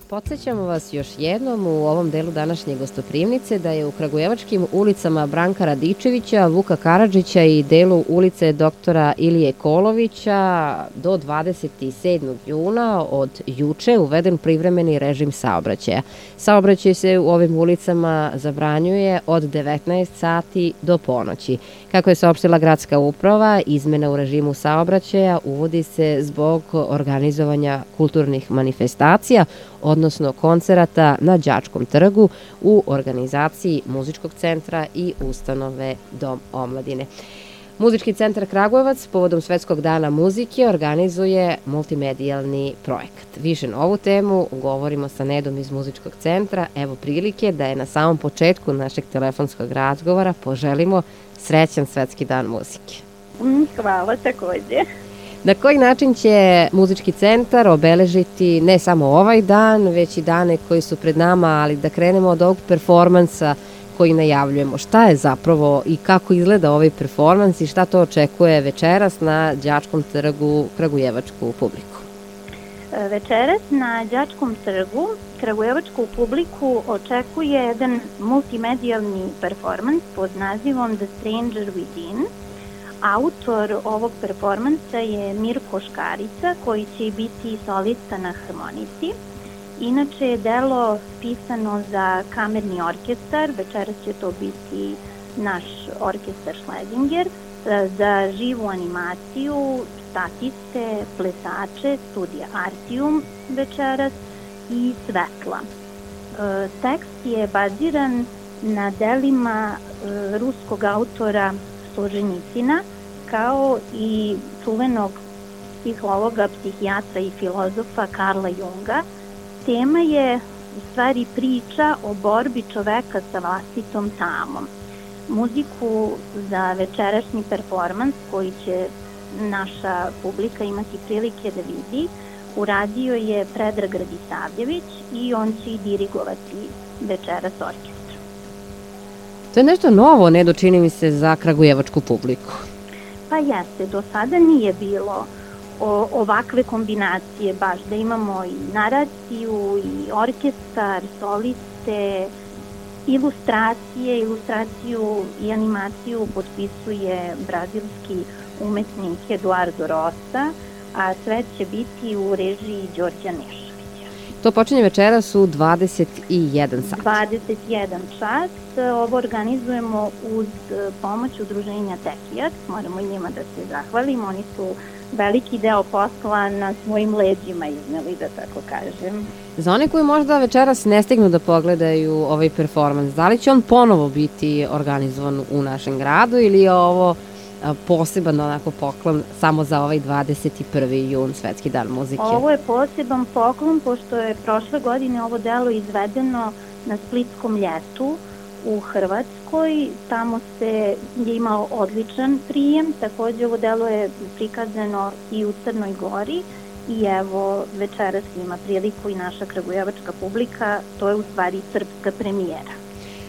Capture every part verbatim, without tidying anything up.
Podsećamo vas još jednom u ovom delu današnje gostoprimnice da je u kragujevačkim ulicama Branka Radičevića, Vuka Karadžića i delu ulice doktora Ilije Kolovića do dvadeset sedmog juna od juče uveden privremeni režim saobraćaja. Saobraćaj se u ovim ulicama zabranjuje od devetnaest sati do ponoći. Kako je saopštila gradska uprava, izmena u režimu saobraćaja uvodi se zbog organizovanja kulturnih manifestacija, odnosno koncerata na Đačkom trgu u organizaciji Muzičkog centra i ustanove Dom omladine. Muzički centar Kragujevac povodom Svetskog dana muzike organizuje multimedijalni projekat. Više na ovu temu govorimo sa Nedom iz Muzičkog centra. Evo prilike da je na samom početku našeg telefonskog razgovora poželimo srećan Svetski dan muzike. Hvala takođe. Na koji način će Muzički centar obeležiti ne samo ovaj dan, već i dane koji su pred nama, ali da krenemo od ovog performansa koji najavljujemo. Šta je zapravo i kako izgleda ovaj performans i šta to očekuje večeras na Đačkom trgu kragujevačku publiku? Večeras na Đačkom trgu kragujevačku publiku očekuje jedan multimedijalni performans pod nazivom The Stranger Within. Autor ovog performansa je Mirko Škarica, koji će biti solista na harmonici. Inače je delo pisano za kamerni orkestar, večeras će to biti naš orkestar Schlesinger, za živu animaciju, statiste, plesače, studija Artium večeras i svetla. Tekst je baziran na delima ruskog autora Solženjicina, kao i čuvenog psihologa, psihijatra i filozofa Karla Junga. Tema je u stvari priča o borbi čoveka sa vlastitom tamom. Muziku za večerašnji performans koji će naša publika imati prilike da vidi uradio je Predrag Radisavljević i on će i dirigovati večeras orkestra. To je nešto novo, Nedo, čini mi se, za kragujevačku publiku. Pa jeste, do sada nije bilo o, ovakve kombinacije, baš da imamo i naraciju, i orkestar, soliste, ilustracije, ilustraciju i animaciju potpisuje brazilski umetnik Eduardo Rosa, a sve će biti u režiji Đorđa Neša. To počinje večeras u dvadeset jedan sat. dvadeset jedan čas. Ovo organizujemo uz pomoć udruženja Tekijat. Moramo njima da se zahvalimo. Oni su veliki deo posla na svojim leđima izneli, da tako kažem. Za one koji možda večeras ne stignu da pogledaju ovaj performans, da li će on ponovo biti organizovan u našem gradu ili je ovo poseban onako poklon samo za ovaj dvadeset prvi jun, Svetski dan muzike? Ovo je poseban poklon pošto je prošle godine ovo delo izvedeno na Splitskom ljetu u Hrvatskoj. Tamo se je imao odličan prijem. Takođe ovo delo je prikazano i u Crnoj Gori i evo večeras ima priliku i naša kragujevačka publika. To je u stvari srpska premijera.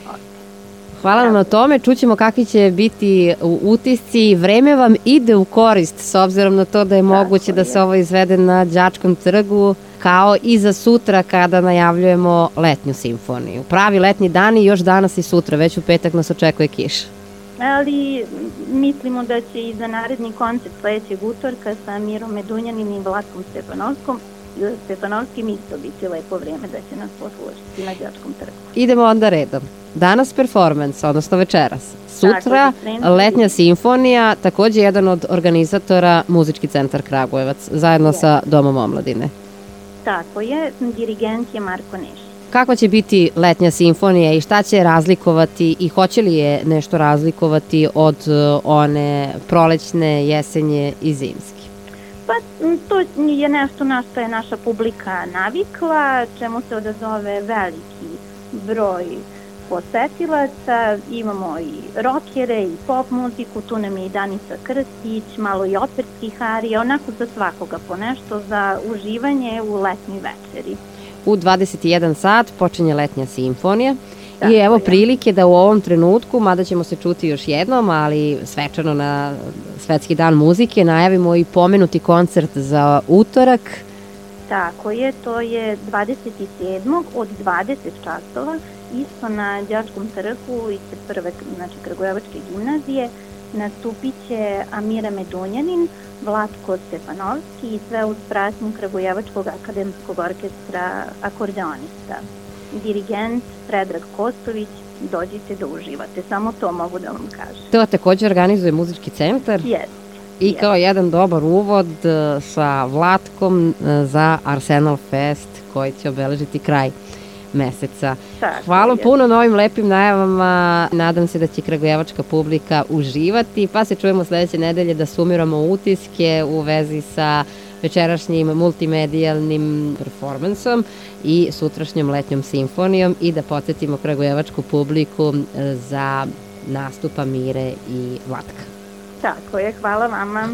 Hvala vam na tome, čućemo kakvi će biti utisci. Vreme vam ide u korist s obzirom na to da je moguće da se ovo izvede na Đačkom trgu, kao i za sutra kada najavljujemo letnju simfoniju. Pravi letnji dani još danas i sutra, već u petak nas očekuje kiša. Ali mislimo da će i za naredni koncert sledećeg utorka sa Mirom Medunjanin i Vlatkom Stepanovskom Stepanovskim isto biti lepo vreme da će nas poslužiti na Đačkom trgu. Idemo onda redom. Danas performans, odnosno večeras. Sutra letnja simfonija, takođe jedan od organizatora Muzički centar Kragujevac, zajedno sa Domom omladine. Tako je, dirigent je Marko Nešić. Kakva će biti letnja simfonija i šta će razlikovati i hoće li je nešto razlikovati od one prolećne, jesenje i zimske? Pa to je nešto na što je naša publika navikla, čemu se odazove veliki broj posetilaca. Imamo i rokere i pop muziku, tu nam je i Danica Krstić, malo i operskih arija, onako za svakoga po nešto za uživanje u letnjoj večeri. U dvadeset jedan sat počinje letnja simfonija. I evo prilike da u ovom trenutku, mada ćemo se čuti još jednom, ali svečano na Svetski dan muzike, najavimo i pomenuti koncert za utorak. Tako je, to je dvadeset sedmog od dvadeset časova, isto na Đačkom trgu ispred prve, znači, Kragujevačke gimnazije. Nastupit će Amira Medunjanin, Vlatko Stefanovski i sve uz pratnju Kragujevačkog akademskog orkestra akordeonista. Dirigent Predrag Kostović, dođite da uživate, samo to mogu da vam kažem. To takođe organizuje muzički centar. Jeste. I kao jedan dobar uvod sa Vlatkom za Arsenal Fest koji će obeležiti kraj meseca. Tako, Hvala jest. puno na ovim lepim najavama. Nadam se da će kragujevačka publika uživati, pa se čujemo sledeće nedelje da sumiramo utiske u vezi sa večerašnjim multimedijalnim performansom i sutrašnjom letnjom simfonijom i da podsjetimo kragujevačku publiku za nastup Amire i Vlatka. Tako je, hvala vama.